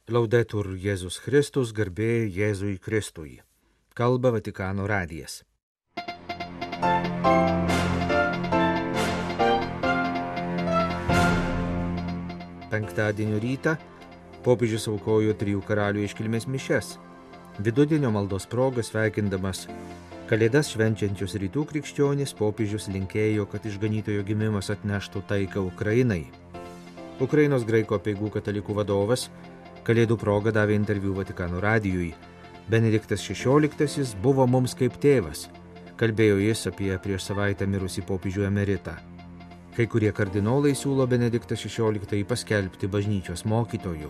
Laudetur Jėzus Kristus, garbė Jėzui Kristui. Kalba Vatikano radijas. Penktadienio rytą popiežius aukojo 3 karalių iškilmės mišias. Vidudienio maldos proga sveikindamas Kalėdas švenčiančius rytų krikščionys, popiežius linkėjo, kad išganytojo gimimas atneštų taiką Ukrainai. Ukrainos graikų apeigų katalikų vadovas Kalėdų proga davė interviu Vatikano radijui. Benediktas XVI buvo mums kaip tėvas, kalbėjo jis apie prieš savaitę mirusį popiežių emeritą. Kai kurie kardinolai siūlo Benediktą XVI paskelbti bažnyčios mokytoju.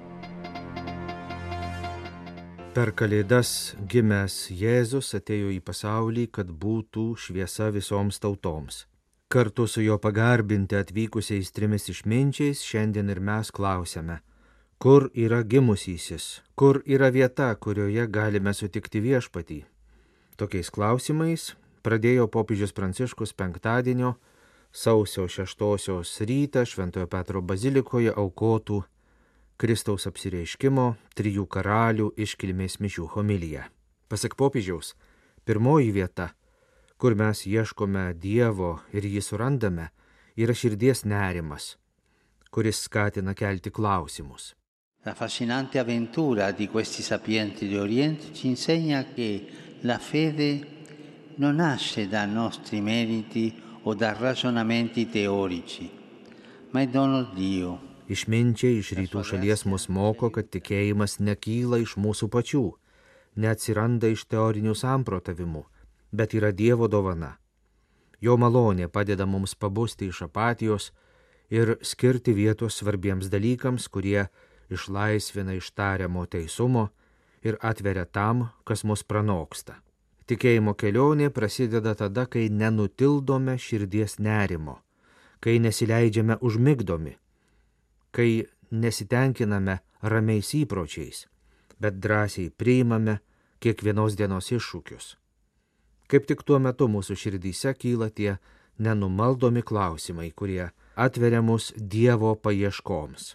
Per Kalėdas gimęs Jėzus atėjo į pasaulį, kad būtų šviesa visoms tautoms. Kartu su jo pagarbinti atvykusiais 3 išminčiais šiandien ir mes klausiame, kur yra gimusysis, kur yra vieta, kurioje galime sutikti viešpatį. Tokiais klausimais pradėjo popiežius Pranciškus penktadienio sausio 6 rytą Šventojo Petro bazilikoje aukotų Kristaus apsireiškimo 3 karalių iškilmės mišių homiliją. Pasak popiežiaus, pirmoji vieta, kur mes ieškome Dievo ir jį surandame, yra širdies nerimas, kuris skatina kelti klausimus. La affascinante avventura di questi sapienti di Oriente ci insegna che la fede non nasce da nostri meriti o da ragionamenti teorici, ma è dono di Dio. Išminčiai iš rytų šalies mus moko, kad tikėjimas nekyla iš mūsų pačių, neatsiranda iš teorinių samprotavimų, bet yra Dievo dovana. Jo malonė padeda mums pabusti iš apatijos ir skirti vietos svarbiems dalykams, kurie išlaisvina iš tariamo teisumo ir atveria tam, kas mus pranoksta. Tikėjimo kelionė prasideda tada, kai nenutildome širdies nerimo, kai nesileidžiame užmigdomi, kai nesitenkiname ramiais įpročiais, bet drąsiai priimame kiekvienos dienos iššūkius. Kaip tik tuo metu mūsų širdyse kyla tie nenumaldomi klausimai, kurie atveria mus Dievo paieškoms.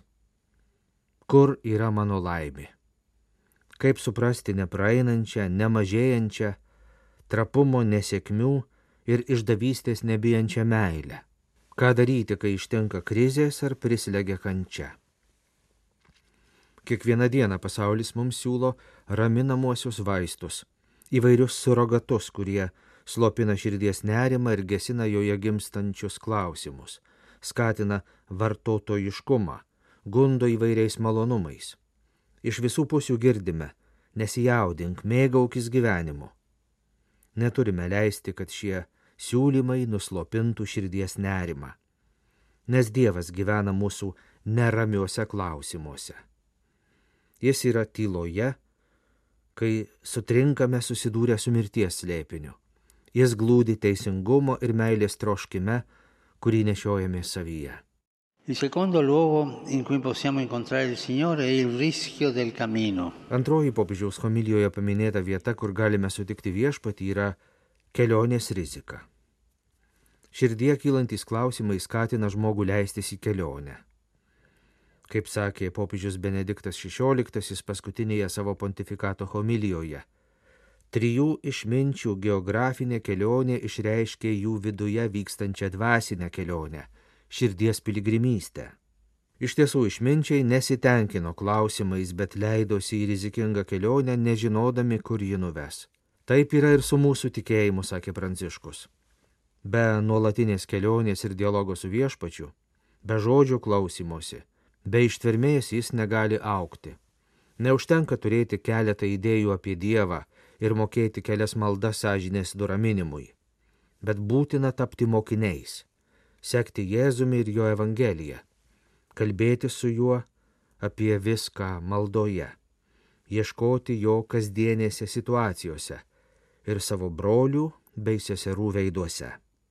Kur yra mano laimė? Kaip suprasti nepraeinančią, nemažėjančią, trapumo nesėkmių ir išdavystės nebijančią meilę? Ką daryti, kai ištinka krizės ar prislegia kančia? Kiekvieną dieną pasaulis mums siūlo raminamuosius vaistus, įvairius surogatus, kurie slopina širdies nerimą ir gesina joje gimstančius klausimus, skatina vartotojiškumą, gundo įvairiais malonumais. Iš visų pusių girdime, nesijaudink, mėgaukis gyvenimu. Neturime leisti, kad šie siūlymai nuslopintų širdies nerimą, nes Dievas gyvena mūsų neramiuose klausimuose. Jis yra tyloje, kai sutrinkame susidūrę su mirties slėpiniu. Jis glūdi teisingumo ir meilės troškime, kurį nešiojame savyje. Il secondo luogo in cui possiamo incontrare il Signore è il rischio del cammino. Antroji popiežiaus homilijoje paminėta vieta, kur galime sutikti viešpatį, yra kelionės rizika. Širdie kylantys klausimai skatina žmogų leistis į kelionę. Kaip sakė popiežius Benediktas XVI paskutinėje savo pontifikato homilijoje, 3 išminčių geografinė kelionė išreiškė jų viduje vykstančią dvasinę kelionę, širdies piligrimystę. Iš tiesų išminčiai nesitenkino klausimais, bet leidosi į rizikingą kelionę, nežinodami, kur ji nuves. Taip yra ir su mūsų tikėjimu, sakė Pranciškus. Be nuolatinės kelionės ir dialogo su viešpačiu, be žodžių klausymosi, be ištvermės jis negali augti. Neužtenka turėti keletą idėjų apie Dievą ir mokėti kelias maldas sąžinės nuraminimui, bet būtina tapti mokiniais, sekti Jėzumi ir jo evangeliją, kalbėti su juo apie viską maldoje, ieškoti jo kasdienėse situacijose ir savo brolių bei seserų veiduose.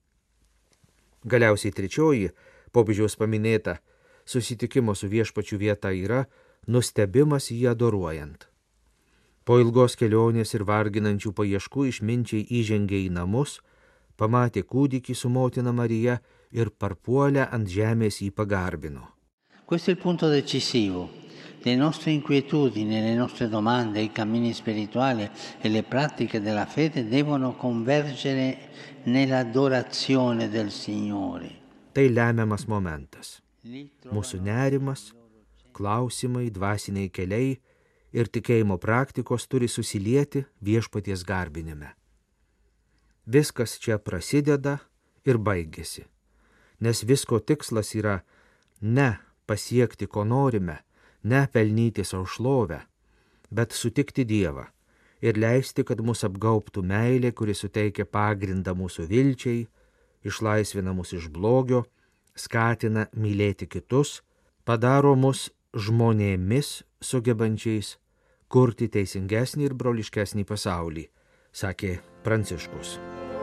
Galiausiai 3 popiežiaus paminėta susitikimo su viešpačiu vieta yra nustebimas jį adoruojant. Po ilgos kelionės ir varginančių paieškų išminčiai įžengė į namus, pamatė kūdikį su motina Marija ir parpuolę ant žemės jį pagarbino. Questo è il punto decisivo. le nostre inquietudini, le nostre domande, i cammini spirituali e le pratiche della fede devono convergere nell'adorazione del Signore. Tai lemiamas momentas. Mūsų nerimas, klausimai, dvasiniai keliai ir tikėjimo praktikos turi susilieti viešpaties garbinime. Viskas čia prasideda ir baigėsi, nes visko tikslas yra ne pasiekti, ko norime, ne pelnyti savo šlovę, bet sutikti Dievą ir leisti, kad mus apgaubtų meilė, kuri suteikia pagrindą mūsų vilčiai, išlaisvina mus iš blogio, skatina mylėti kitus, padaro mus žmonėmis sugebančiais kurti teisingesnį ir broliškesnį pasaulį, sakė Pranciškus.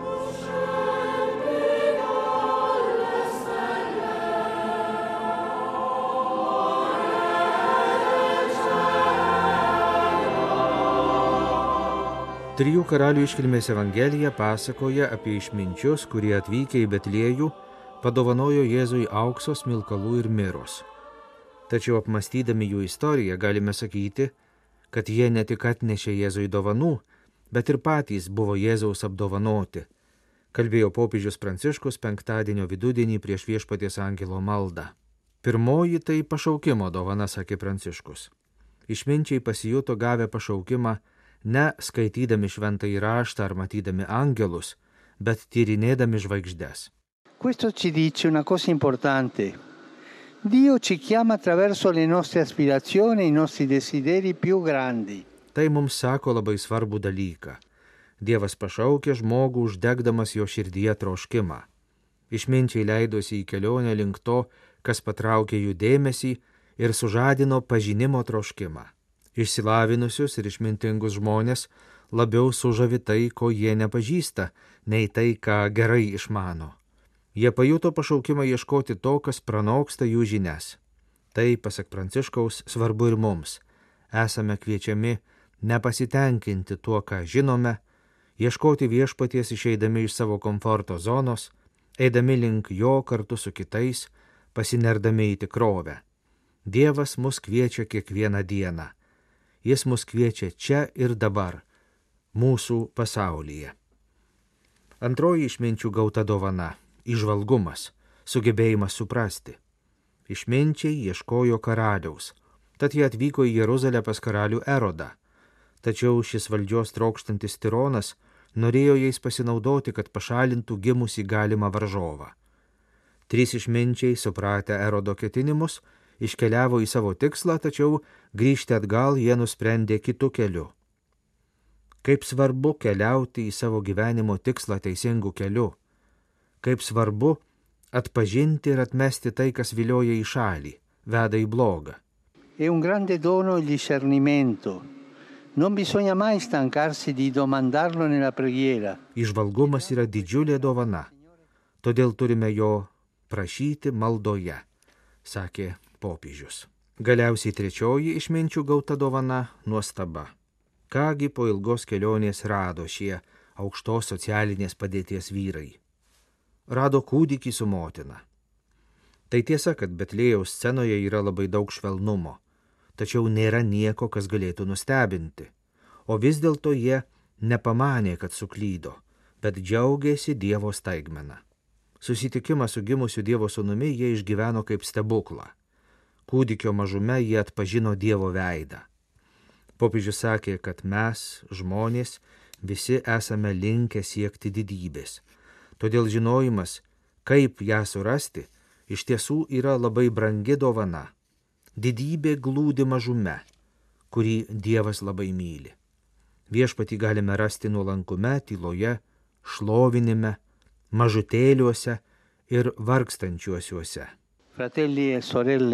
Trijų karalių iškilmės Evangelija pasakoja apie išminčius, kurie atvykę į Betliejų padovanojo Jėzui aukso, smilkalų ir miros. Tačiau apmastydami jų istoriją galime sakyti, kad jie ne tik atnešė Jėzui dovanų, bet ir patys buvo Jėzaus apdovanoti, kalbėjo popiežius Pranciškus penktadienio vidudienį prieš Viešpaties angelo maldą. Pirmoji tai pašaukimo dovana, sakė Pranciškus. Išminčiai pasijuto gavę pašaukimą ne skaitydami šventąjį raštą ar matydami angelus, bet tyrinėdami žvaigždes. Questo ci dice una cosa importante. Dio ci chiama attraverso le nostre aspirazioni, i nostri desideri più grandi. Tai mums sako labai svarbų dalyką. Dievas pašaukė žmogų uždegdamas jo širdyje troškimą. Išminčiai leidosi į kelionę link to, kas patraukė jų dėmesį ir sužadino pažinimo troškimą. Išsilavinusius ir išmintingus žmonės labiau sužavi tai, ko jie nepažįsta, nei tai, ką gerai išmano. Jie pajuto pašaukimą ieškoti to, kas pranoksta jų žinias. Tai, pasak Pranciškaus, svarbu ir mums. Esame kviečiami nepasitenkinti tuo, ką žinome, ieškoti viešpaties išeidami iš savo komforto zonos, eidami link jo kartu su kitais, pasinerdami į tikrovę. Dievas mus kviečia kiekvieną dieną. Jis mus kviečia čia ir dabar, mūsų pasaulyje. Antroji išminčių gauta dovana – įžvalgumas, sugebėjimas suprasti. Išminčiai ieškojo karaliaus, tad jie atvyko į Jeruzalę pas karalių Erodą. Tačiau šis valdžios trokštantis tironas norėjo jais pasinaudoti, kad pašalintų gimusį galimą varžovą. 3 išminčiai, supratę Erodo ketinimus, iškeliavo į savo tikslą, tačiau grįžti atgal jie nusprendė kitu keliu. Kaip svarbu keliauti į savo gyvenimo tikslą teisingų keliu. Kaip svarbu atpažinti ir atmesti tai, kas vilioja į šalį, veda į blogą. È un grande dono il discernimento. Non bisogna mai stancarsi di domandarlo nella preghiera. Įžvalgumas yra didžiulė dovana, todėl turime jo prašyti maldoje, sakė popiežius. Galiausiai trečioji išminčių gauta dovana – nuostaba. Kągi po ilgos kelionės rado šie aukštos socialinės padėties vyrai? Rado kūdikį su motina. Tai tiesa, kad Betliejaus scenoje yra labai daug švelnumo, tačiau nėra nieko, kas galėtų nustebinti. O vis dėlto jie nepamanė, kad suklydo, bet džiaugėsi Dievo staigmena. Susitikimą su gimusiu Dievo sūnumi jie išgyveno kaip stebuklą. Kūdikio mažume jie atpažino Dievo veidą. Popiežius sakė, kad mes, žmonės, visi esame linkę siekti didybės. Todėl žinojimas, kaip ją surasti, iš tiesų yra labai brangi dovana. Didybė glūdi mažume, kurį Dievas labai myli. Viešpatį galime rasti nuolankume, tyloje, šlovinime, mažutėliuose ir vargstančiuosiuose. Fratelli e sorelle,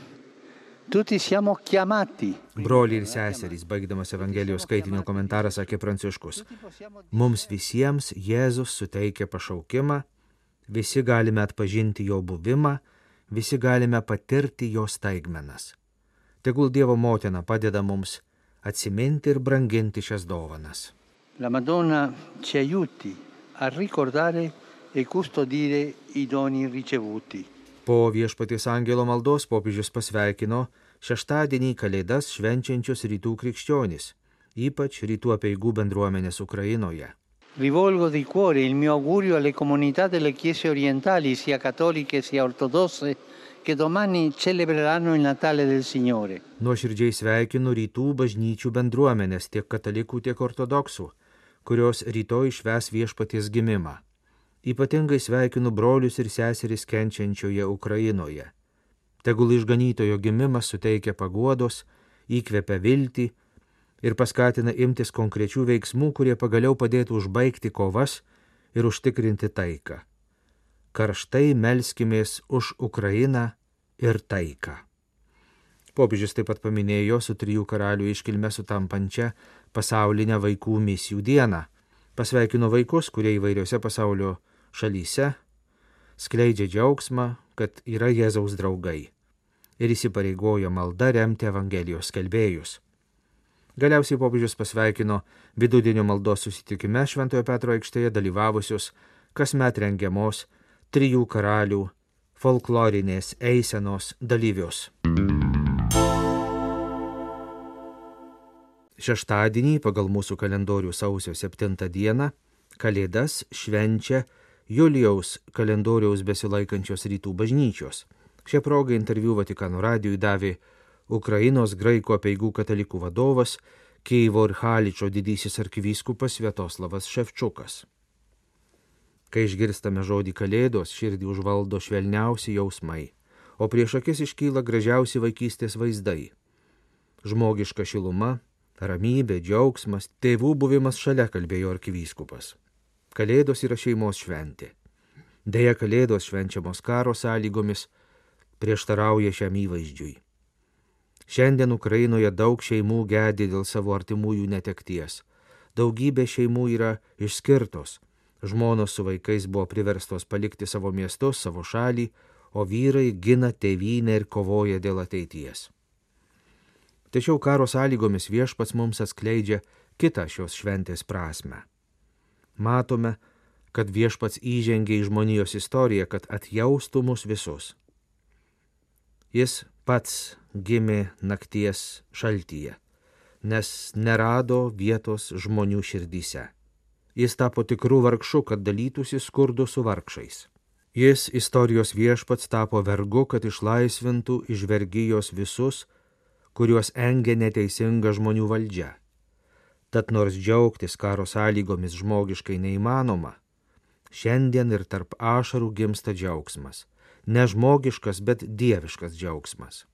tutti siamo chiamati. Broliai ir seserys, baigdamas Evangelijos skaitinio komentarą, sakė Pranciškus. Mums visiems Jėzus suteikia pašaukimą, visi galime atpažinti jo buvimą, visi galime patirti jo staigmenas. Tegul Dievo motina padeda mums atsiminti ir branginti šias dovanas. La Madonna ci aiuti a ricordare e custodire i doni ricevuti. Po Viešpaties angelo maldos popiežius pasveikino šeštadienį Kalėdas švenčiančius rytų krikščionys, ypač rytų apeigų bendruomenės Ukrainoje. Rivolgo di cuore il mio augurio alle comunità delle chiese orientali, sia cattoliche sia ortodosse, che domani celebreranno il Natale del Signore. Nuoširdžiai sveikinu rytų bažnyčių bendruomenės, tiek katalikų, tiek ortodoksų, kurios rytoj švęs Viešpaties gimimą. Ypatingai sveikinu brolius ir seseris kenčiančioje Ukrainoje. Tegul išganytojo gimimas suteikia paguodos, įkvepia viltį ir paskatina imtis konkrečių veiksmų, kurie pagaliau padėtų užbaigti kovas ir užtikrinti taiką. Karštai melskimės už Ukrainą ir taiką. Popiežius taip pat paminėjo su 3 karalių iškilme sutampančią pasaulinę vaikų misijų dieną. Pasveikino vaikus, kurie įvairiose pasaulio šalyse skleidžia džiaugsmą, kad yra Jėzaus draugai ir įsipareigojo malda remti Evangelijos skelbėjus. Galiausiai popiežius pasveikino vidudienio maldos susitikime Šventojo Petro aikštėje dalyvavusius kasmet rengiamos 3 karalių folklorinės eisenos dalyvius. Šeštadienį pagal mūsų kalendorių sausio 7 dieną Kalėdas švenčia Julijaus kalendoriaus besilaikančios rytų bažnyčios. Šią progą interviu Vatikano radijui davė Ukrainos graikų apeigų katalikų vadovas, Kijevo ir Haličo didysis arkivyskupas Sviatoslavas Ševčukas. Kai išgirstame žodį Kalėdos, širdį užvaldo švelniausi jausmai, o prieš akis iškyla gražiausi vaikystės vaizdai. Žmogiška šiluma, ramybė, džiaugsmas, tėvų buvimas šalia, kalbėjo arkivyskupas. Kalėdos yra šeimos šventė. Deja, Kalėdos švenčiamos karo sąlygomis prieštarauja šiam įvaizdžiui. Šiandien Ukrainoje daug šeimų gedi dėl savo artimųjų netekties. Daugybė šeimų yra išskirtos. Žmonos su vaikais buvo priverstos palikti savo miestus, savo šalį, o vyrai gina tėvynę ir kovoja dėl ateities. Tačiau karo sąlygomis Viešpats mums atskleidžia kitą šios šventės prasmę. Matome, kad Viešpats įžengė į žmonijos istoriją, kad atjaustų mus visus. Jis pats gimė nakties šaltyje, nes nerado vietos žmonių širdyse. Jis tapo tikrų vargšų, kad dalytųsi skurdu su vargšais. Jis, istorijos Viešpats, tapo vergu, kad išlaisvintų iš vergijos visus, kuriuos engia neteisinga žmonių valdžia. Tad nors džiaugtis karo sąlygomis žmogiškai neįmanoma, šiandien ir tarp ašarų gimsta džiaugsmas. Ne žmogiškas, bet dieviškas džiaugsmas.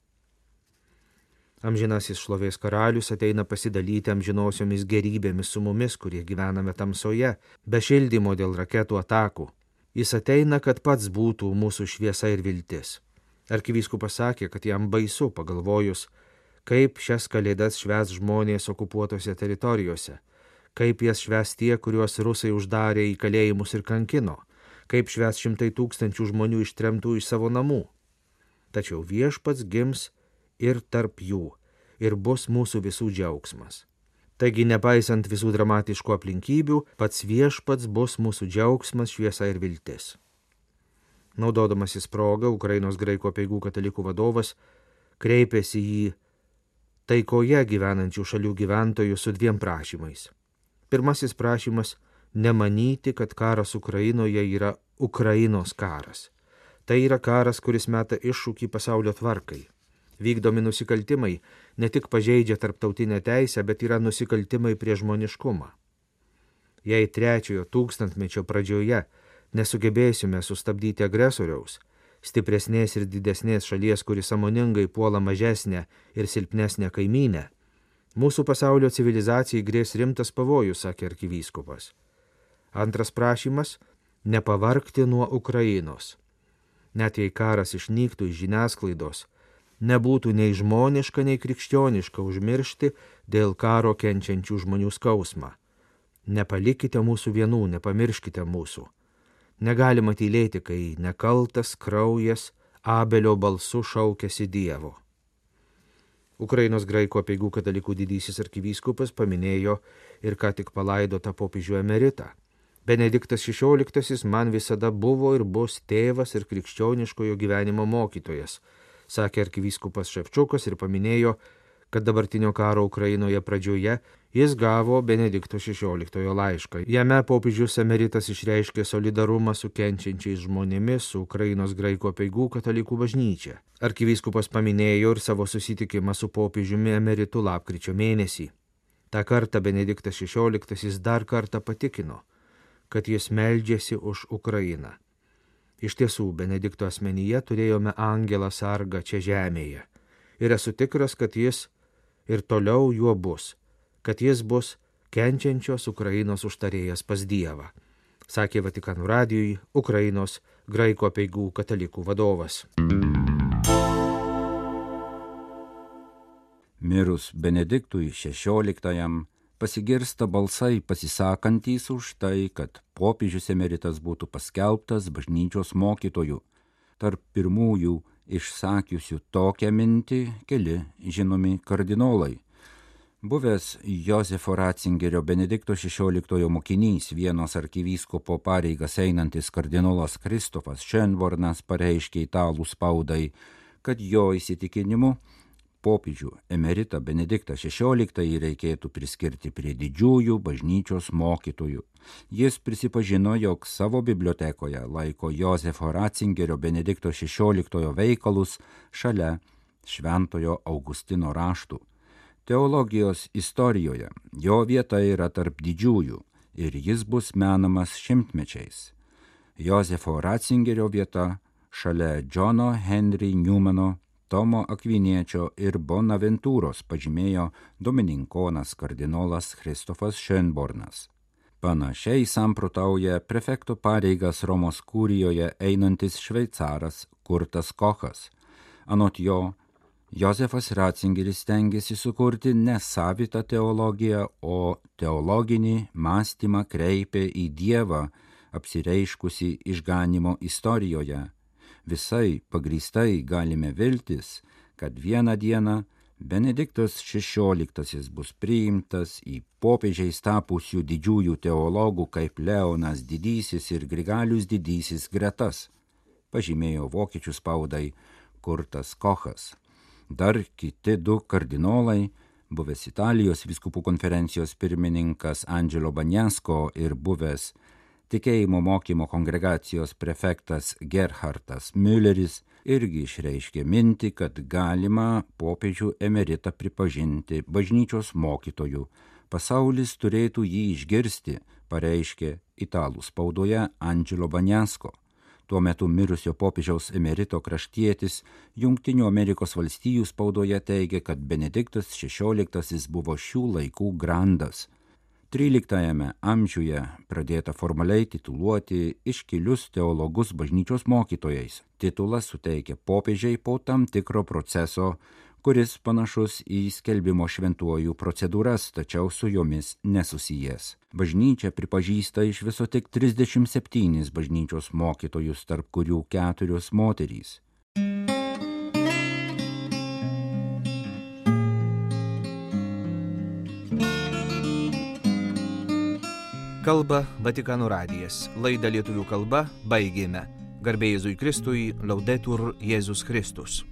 Amžinasis šlovės karalius ateina pasidalyti amžinosiomis gerybėmis su mumis, kurie gyvename tamsoje, be šildymo dėl raketų atakų. Jis ateina, kad pats būtų mūsų šviesa ir viltis. Arkivyskupas sakė, kad jam baisu pagalvojus, kaip šias Kalėdas švęs žmonės okupuotose teritorijose, kaip jas švęs tie, kuriuos rusai uždarė į kalėjimus ir kankino, kaip švęs 100 000 žmonių ištremtų iš savo namų. Tačiau Viešpats gims ir tarp jų, ir bus mūsų visų džiaugsmas. Taigi, nepaisant visų dramatiškų aplinkybių, pats Viešpats bus mūsų džiaugsmas, šviesa ir viltis. Naudodamasis progą, Ukrainos graikų apeigų katalikų vadovas kreipėsi į taikoje gyvenančių šalių gyventojų su 2 prašymais. Pirmasis prašymas – nemanyti, kad karas Ukrainoje yra Ukrainos karas. Tai yra karas, kuris meta iššūkį pasaulio tvarkai. Vykdomi nusikaltimai ne tik pažeidžia tarptautinę teisę, bet yra nusikaltimai prieš žmoniškumą. Jei 3 tūkstantmečio pradžioje nesugebėsime sustabdyti agresoriaus, stipresnės ir didesnės šalies, kuri sąmoningai puola mažesnę ir silpnesnę kaimynę, mūsų pasaulio civilizacijai grės rimtas pavojus, sakė arkivyskupas. Antras prašymas – nepavargti nuo Ukrainos. Net jei karas išnyktų iš žiniasklaidos, nebūtų nei žmoniška, nei krikščioniška užmiršti dėl karo kenčiančių žmonių skausmą. Nepalikite mūsų vienų, nepamirškite mūsų. Negalima tylėti, kai nekaltas kraujas Abelio balsu šaukėsi Dievo. Ukrainos graikų apeigų katalikų didysis arkivyskupas paminėjo ir ką tik palaidotą popiežių emeritą. Benediktas XVI man visada buvo ir bus tėvas ir krikščioniškojo gyvenimo mokytojas, sakė arkivyskupas Ševčiukas ir paminėjo, kad dabartinio karo Ukrainoje pradžioje jis gavo Benedikto XVI laišką. Jame popiežius emeritas išreiškė solidarumą su kenčiančiais žmonėmis, su Ukrainos graikų apeigų katalikų bažnyčia. Arkivyskupas paminėjo ir savo susitikimą su popiežiumi emeritu lapkričio mėnesį. Ta kartą Benediktas XVI dar kartą patikino, kad jis meldžiasi už Ukrainą. Iš tiesų, Benedikto asmenyje turėjome angelą sargą čia žemėje. Ir esu tikras, kad jis ir toliau juo bus, kad jis bus kenčiančios Ukrainos užtarėjas pas Dievą, sakė Vatikano radijui Ukrainos graikų apeigų katalikų vadovas. Mirus Benediktui XVI pasigirsta balsai pasisakantys už tai, kad popiežius emeritas būtų paskelbtas bažnyčios mokytoju. Tarp pirmųjų išsakiusių tokią mintį keli žinomi kardinolai. Buvęs Jozefo Ratzingerio Benedikto XVI mokinys, Vienos arkivyskupo pareigas einantis kardinolas Kristofas Schönbornas pareiškė italų spaudai, kad jo įsitikinimu popiežių emeritą Benediktą XVI reikėtų priskirti prie didžiųjų bažnyčios mokytojų. Jis prisipažino, jog savo bibliotekoje laiko Jozefo Ratzingerio Benedikto XVI veikalus šalia Šventojo Augustino raštų. Teologijos istorijoje jo vieta yra tarp didžiųjų ir jis bus menamas šimtmečiais. Jozefo Ratzingerio vieta šalia Džono Henry Newmano, Tomo Akviniečio ir Bonaventūros, pažymėjo domininkonas kardinolas Kristofas Schönbornas. Panašiai samprotauja prefekto pareigas Romos kurijoje einantis šveicaras Kurtas Kochas. Anot jo, Jozefas Ratzingeris stengiasi sukurti ne savitą teologiją, o teologinį mąstymą kreipė į Dievą, apsireiškusi išganymo istorijoje. Visai pagrįstai galime viltis, kad vieną dieną Benediktas XVI bus priimtas į popiežiais tapusių didžiųjų teologų kaip Leonas Didysis ir Grigalius Didysis gretas, pažymėjo vokiečių spaudai Kurtas Kochas. Dar kiti du kardinolai, buvęs Italijos vyskupų konferencijos pirmininkas Angelo Bagnasko ir buvęs Tikėjimo mokymo kongregacijos prefektas Gerhardas Mülleris, irgi išreiškė mintį, kad galima popiežių emeritą pripažinti bažnyčios mokytoju. Pasaulis turėtų jį išgirsti, pareiškė italų spaudoje Angelo Bagnasko. Tuo metu mirusio popiežiaus emerito kraštietis Jungtinių Amerikos valstijų spaudoje teigė, kad Benediktas XVI buvo šių laikų grandas. XIII amžiuje pradėta formaliai tituluoti iškilius teologus bažnyčios mokytojais. Titulas suteikia popiežiai po tam tikro proceso, kuris panašus į skelbimo šventuojų procedūras, tačiau su jomis nesusijęs. Bažnyčia pripažįsta iš viso tik 37 bažnyčios mokytojus, tarp kurių 4 moterys. Kalba Vatikano radijas. Laidą lietuvių kalba baigėme. Garbė Jėzui Kristui, Laudetur Jėzus Kristus.